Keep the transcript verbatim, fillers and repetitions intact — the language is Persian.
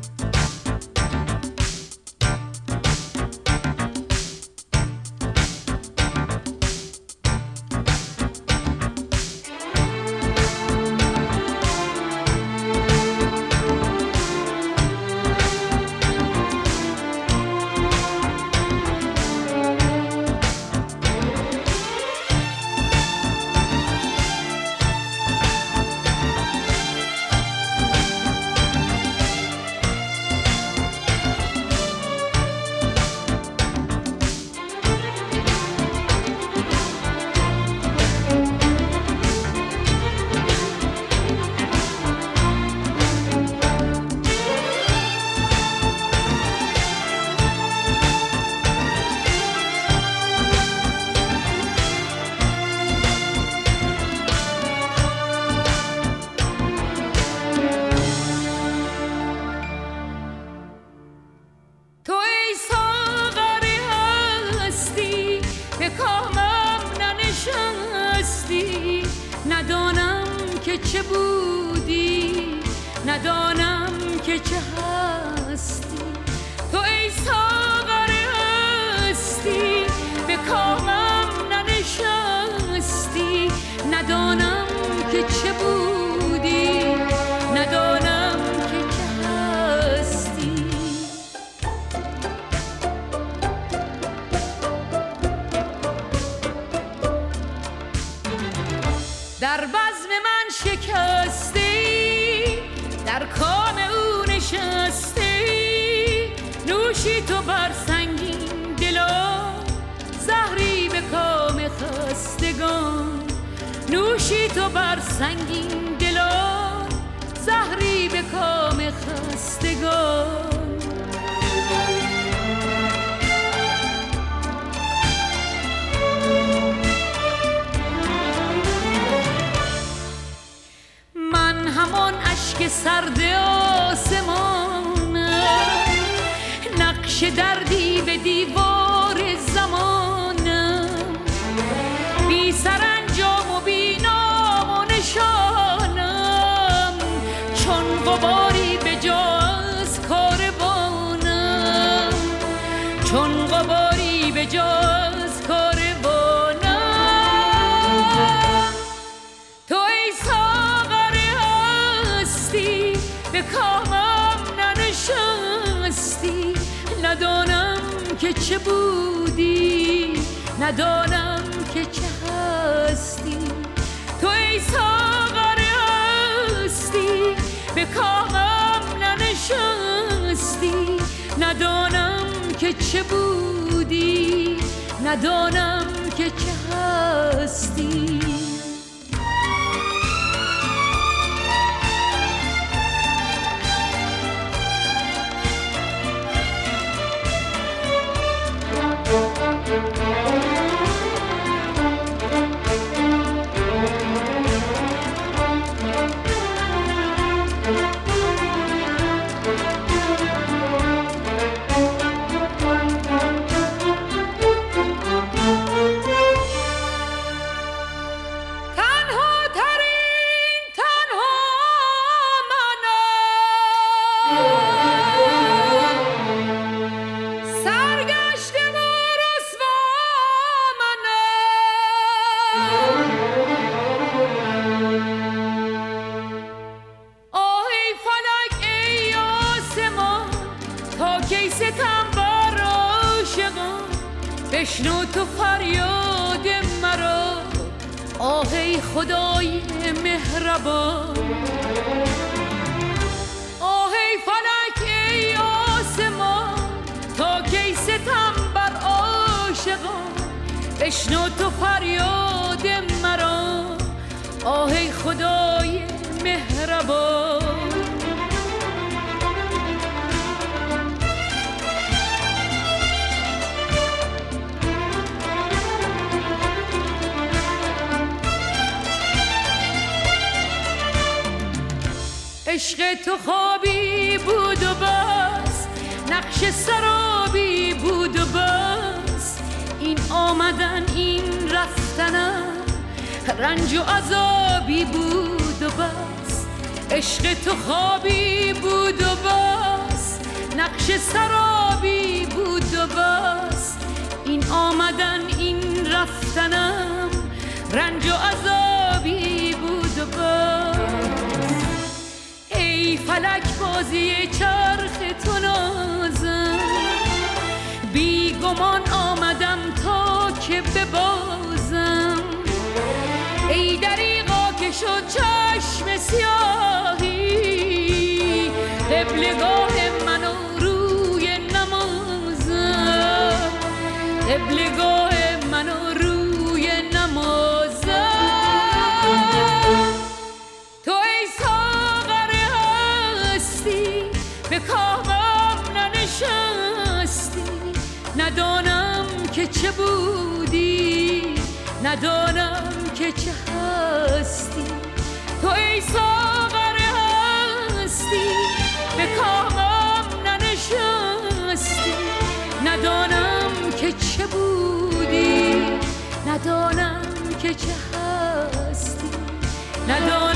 چه بودی ندانم که چه هستی، تو ای ساغر هستی به کامم ننشستی، ندانم که چه بودی ندانم که چه هستی. در بزم من شکستی، در کام او نشستی، نوشی تو بر سنگین دلان، زهری به کام خستگان، نوشی تو بر سنگین دلان، زهری به کام خستگان. همان اشک سرد آسمانم، نقش دردی به دیوار زمانم، بی سرانجام و بی نام و نشانم، چون غباری به جا از کاروانم، چون غباری به جا از کاروانم. به کامم ننشستی، ندانم که چه بودی ندانم که چه هستی، تو ای ساغر هستی به کامم ننشستی، ندانم که چه بودی ندانم که چه هستی. بشنو تو فریاد مرا، آه ای خدای مهربان، آه ای فلک ای آسمان، تا کی ستم بر عاشقان، بشنو تو فریاد مرا، آه ای خدای مهربان. عشق تو خوابی بود و بس، نقش سرابی بود و بس، این آمدن این رفتنم رنج و عذابی بود و بس. عشق تو خوابی بود و بس، نقش سرابی بود و بس. این آمدن این رفتنم رنج و عذابی بود و بس. ای فلک بازی چرخ تو نازم، بی گمان آمدم تا که ببازم. ای دریغا که شد چشم سیاهی، قبلگاه من و روی نمازم، قبلگاه من و روی نمازم. تو ای ساغر هستی به کامم ننشستی، ندانم که چه بودی، ندانم که چه هستی. تو ای ساغر هستی به کامم ننشستی، ندانم که چه بودی، ندانم که چه هستی، ندانم